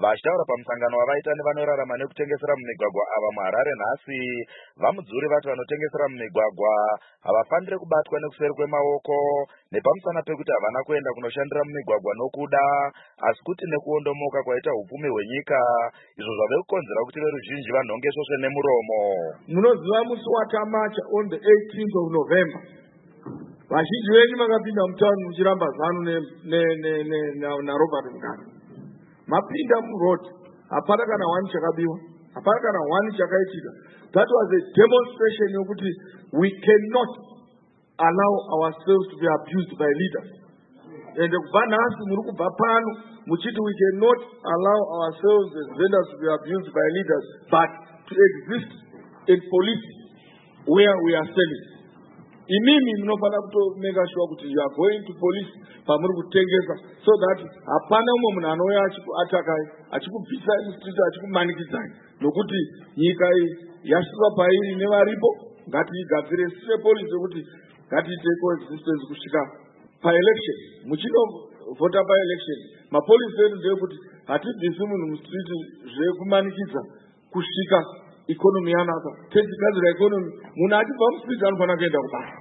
Vachitaura pamusangano wavaita nevanorarama nekutengesera mumigwagwa ava muHarare nhasi, vamudzuri vati vanotengesera mumigwagwa havafaniri kubatwa nekuseri kwemaoko nepamusana pekuti havana kuenda kunoshandira mumigwagwa nokuda, asi kuti nekuondomoka kwaita upfumi hwenyika, izvo zvave kukonzera kuti veruzhinji vanhonge svosve nemuromo. Munoziva musi watamacha on the 18th of November. Vazhinji venyu makapinda mutauni muchiramba zano naRobert Mugabe. Mapinda muroad, hapana kana one chakabiwa, hapana kana one chakaitika. That was a demonstration yokuti we cannot allow ourselves to be abused by leaders. And kubva nhasi muri kubva pano muchiti we cannot allow ourselves as vendors to be abused by leaders, but to exist in police where we are selling. Imimi munofana kutomeka sure kuti you are going to police pamuri kutengesa, so that hapana umwe munhu anouya achikuatakai, achikubvisai mustreet, achikumanikidzai, nokuti nyika iyi yasvika pairi nevaripo. Ngatiigadzire sine police yokuti ngatiite coexistence kusvika paelection. Muchinovhota paelection, mapolisi edu ndeyekuti hatibvisi munhu mustreet zvekumanikidza kusvika economy yanaka. Techigadzira economy, munhu achibva mustreet anofanira kuenda kubasa.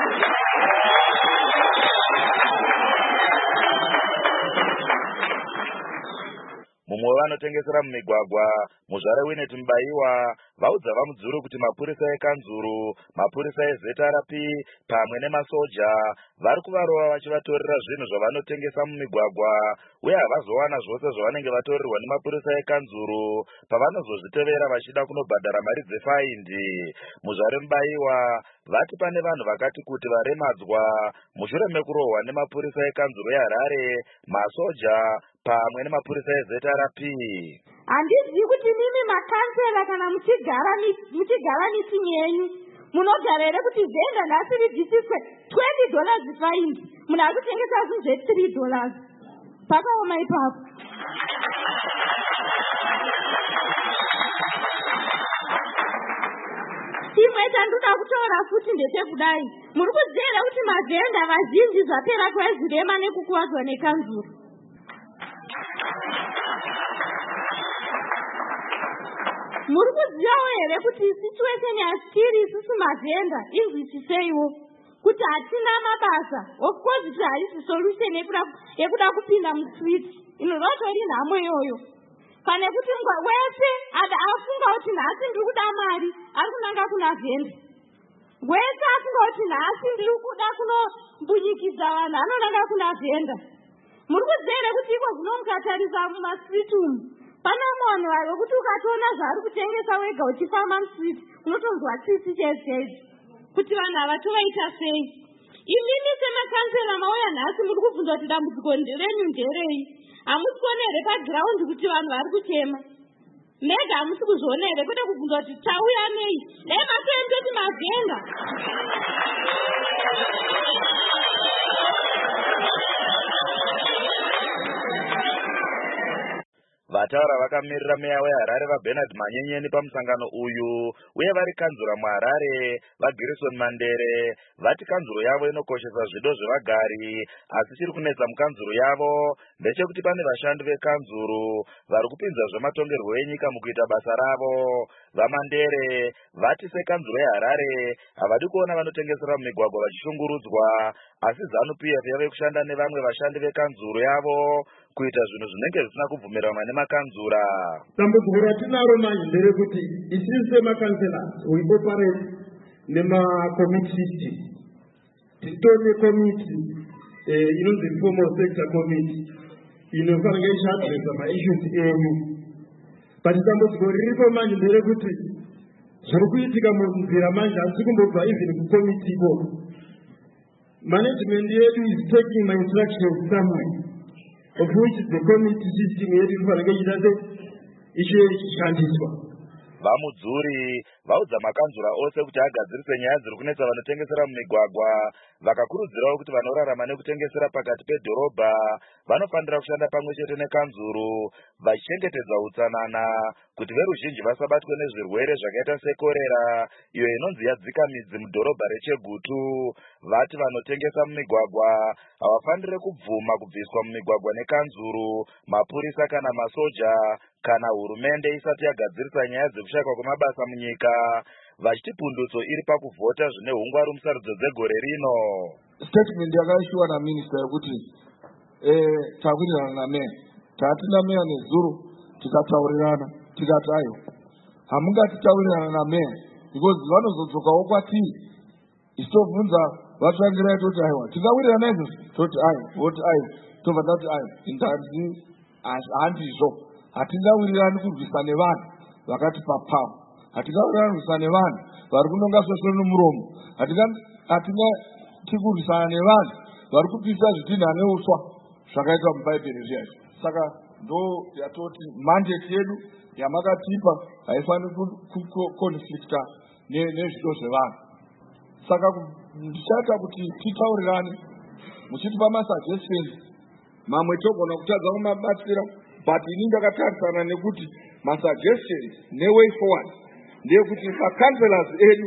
Mumwe vanotengesera mumigwagwa, muzvare Winnet Mubaiwa, vaudza vamudzuri kuti mapurisa ekanzuru, mapurisa eZRP pamwe nemasoja vari kuvarova vachivatorera zvinhu zvavanotengesa mumigwagwa, uye havazowana zvose zvavanenge vatorerwa nemapurisa ekanzuru pavanozozvitevera vachida kunobhadhara mari dzefaindi. Muzvare Mubaiwa vati pane vanhu vakati kuti varemadzwa mushure mekurohwa nemapurisa ekanzuru eHarare, masoja pamwe nemapurisa eZRP. Handizivi kuti mimi makansela kana muchigara mitingi yenyu munogara here kuti Venda nhasi ribvisiswe $20 faindi, munhu ari kutengesa zvinhu $3 pakaoma ipapo. Chimwe chandoda kutaura futi ndechekudai, muri kuziva here kuti mavhenda vazhinji zvapera kwezvirema nekukuwadzwa nekanzuru. Muri kuzivawo here kuti situation yatiri isusu mavhenda inzwisiseiwo kuti hatina mabasa. Of course kuti haisi solution yekuda kupinda mustreet, inototori nhamo iyoyo. Pane kuti wese afunga kuti nhasi ndiri kuda mari ari kunanga kuna vhenda, wese afunga kuti nhasi ndiri kuda kunombunyikidza vanhu anonanga kuna vhenda. Muri kuziva here kuti iko zvino mukatarisa mumastreet umu pana munhu wekuti ukatoona zvaari kutengesa wega uchifamba mustreet unotonzwa tsitsi chete kuti vanhu ava tovaita sei. Imimi semakansela mauya nhasi muri kubvunza kuti dambudziko renyu nderei? Hamusi kuona here pagiraundi kuti vanhu vari kuchema? Mega hamusi kuzviona here kwete kubvunza kuti tauya nei? Dai matoendoti mavhenda. Vataura vakamirira meya weHarare vaBernard Manyenyeni pamusangano uyu, uye vari kanzura muHarare vaGerson Mandere vati kanzuro yavo inokoshesa zvido zvevagari, asi chiri kunetsa mukanzuro yavo ndechekuti pane vashandi vekanzuru vari kupinza zvematongerwo enyika mukuita basa ravo. VaMandere vati sekanzuro yeHarare havadi kuona vanotengesera mumigwagwa vachishungurudzwa, asi ZANU-PF yave kushanda nevamwe vashandi vekanzuro yavo kuita zvinhu zvinenge zvisina kubvumirana nemakanzura. Dambudziko ratinaro manje nderekuti isusu semakanselas we operate nemakomiti system. Titone komiti inonzi informal sector committee inofanira ichiadresa maissues enyu. But dambudziko riripo manje nderekuti zviri kuitika munzira manje hazisi kumbobva even kukomiti ikoko. Management yedu is taking my instructions somewhere, of which the committee system yedu inofanira ichiita sei ichishandiswa. vamudzuri vaudza makanzura ose kuti agadzirise nyaya dziri kunetsa vanotengesera mumigwagwa. Vakakurudzirawo kuti vanorarama nekutengesera pakati pedhorobha vanofanira kushanda pamwe chete nekanzuru vachichengetedza utsanana kuti veruzhinji vasabatwe nezvirwere zvakaita sekorera iyo inonzi yadzika midzi mudhorobha reChegutu. Vati vanotengesa mumigwagwa havafanire kubvuma kubviswa mumigwagwa nekanzuru, mapurisa kana masoja kana hurumende isati yagadzirisa nyaya dzekushayikwa kwemabasa munyika, vachiti pundutso iri pakuvhota zvine hungwaru musarudzo dzegore rino. Statement yakaishiwa naminista yekuti tawirirana nameya, tati nameya nezuro tikataurirana tikati ayo hamungatitaurirana nameya because vanozodzokawo kwatiri isitobvunza vatsvangirai toti aiwa tikawirirana izvozvo toti ayo voti ayo tobva tati ayo indanzi handizvo hatingawirirani kurwisa nevanhu vakati papawa, hatingawirirani kurwisa nevanhu vari kunonga svosvoro nomuromo, hatingati kurwisana nevanhu vari kupisa zvidhina neuswa zvakaitwa mubhaibheri zviyaizvo. Saka ndo yatoti mandate yedu yamakatipa haifaniri kukonflicta nezvido zvevanhu. Saka ndichaita kuti titaurirane muchitipa masuggestions, mamwe togona kutadza kumabatsira, but ini ndakatarisana nekuti masuggestions neway forward ndeyekuti makanselas edu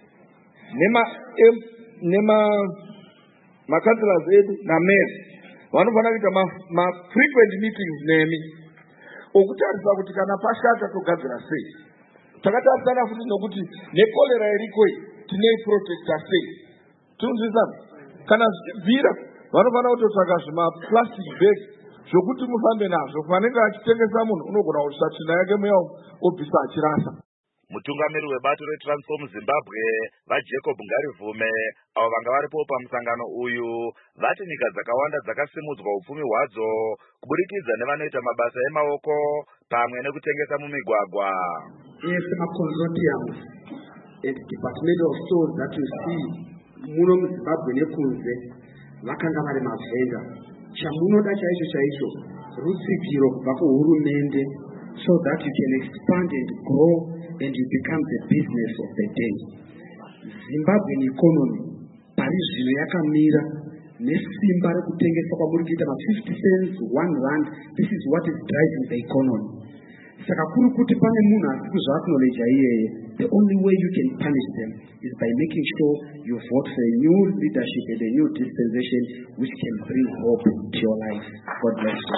makanselas edu nameya vanofanira kuita frequent meetings nemi okutarisa kuti kana pashata togadzira sei. Takatarisana futi nokuti nekolera irikoi tineiprotecta sei. Tinonzwisana? Kana zvichibvira vanofanira kutotsvaka zvimaplastic bag zvokuti mufambe nazvo panenge achitengesa munhu unogona kuisa tsvina yake muya obvisa achirasa. Mutungamiri webato reTransform Zimbabwe vaJacob Ngarivume avo vanga varipo pamusangano uyu vati nyika dzakawanda dzakasimudzwa upfumi hwadzo kuburikidza nevanoita mabasa emaoko pamwe nekutengesa mumigwagwa. Yes, consortiums and departmental stores that you see muno muZimbabwe nekunze vakanga vari mavhenda. Chamunoda chaizvo chaizvo rutsigiro kubva kuhurumende so that you can expand and grow and you become the business of the day. Zimbabwean economy pari zvino yakamira nesimba rekutengesa kwamuri kuita ma50 cents, 1 rand. This is what is driving the economy. Saka kuri kuti pane munhu asi kuzvaacknowledge iyeye, the only way you can punish them is by making sure you vote for a new leadership and a new dispensation which can bring hope to your life. God bless you.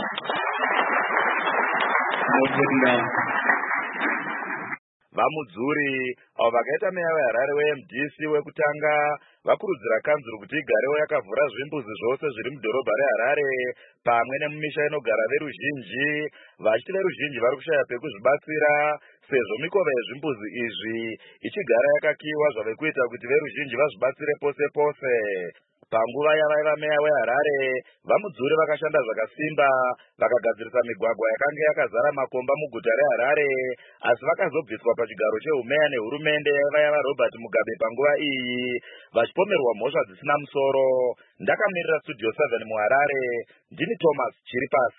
Vamudzuri avo vakaita meya weHarare weMDC wekutanga vakurudzira kanzuru kuti igarewo yakavhura zvimbuzi zvose zviri mudhorobha reHarare pamwe nemumisha inogara veruzhinji, vachiti veruzhinji vari kushaya pekuzvibatsira sezvo mikova yezvimbuzi izvi ichigara yakakiwa zvave kuita kuti veruzhinji vazvibatsire pose pose. Panguva yavaiva meya weHarare, vamudzuri vakashanda zvakasimba vakagadzirisa migwagwa yakanga yakazara makomba muguta reHarare, asi vakazobviswa pachigaro chehumeya nehurumende yaiva yava Robert Mugabe panguva iyi, vachipomerwa mhosva dzisina musoro. Ndakamirira Studio 7 muHarare, ndini Thomas Chiripasi.